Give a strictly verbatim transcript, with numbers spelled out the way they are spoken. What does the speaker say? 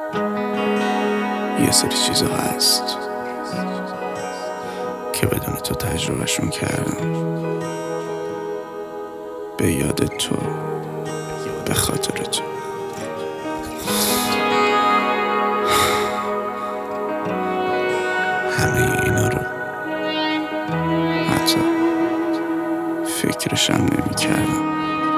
یه سری چیزا هست که بدون تو تجربهشون کردم، به یاد تو، به خاطر تو. همه اینا رو حتی فکرشم نمی کردم.